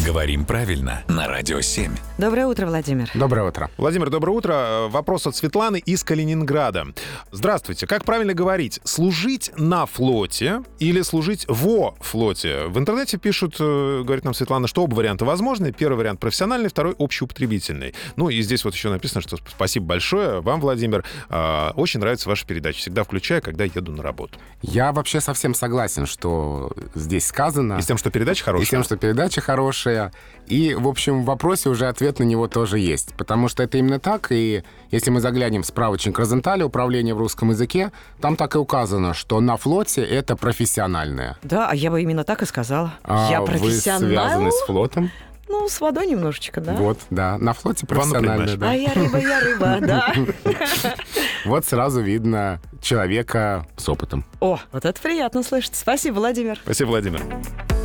Говорим правильно на Радио 7. Доброе утро, Владимир. Доброе утро. Владимир, доброе утро. Вопрос от Светланы из Калининграда. Здравствуйте. Как правильно говорить? Служить на флоте или служить во флоте? В интернете пишут, говорит нам Светлана, что оба варианта возможны. Первый вариант профессиональный, второй общеупотребительный. Ну и здесь вот еще написано, что спасибо большое вам, Владимир. Очень нравится ваша передача. Всегда включаю, когда еду на работу. Я вообще совсем согласен, что здесь сказано. И с тем, что передача хорошая. И с тем, что передача хорошая. И, в общем, в вопросе уже ответ на него тоже есть. Потому что это именно так. И если мы заглянем в справочник Розенталя «Управление в русском языке», там так и указано, что на флоте это профессиональное. Да, а я бы именно так и сказала. Я профессионал. Вы связаны с флотом? Ну, с водой немножечко, да. Вот, да. На флоте профессиональное, да. А я рыба, да. Вот сразу видно человека с опытом. О, вот это приятно слышать. Спасибо, Владимир. Спасибо, Владимир.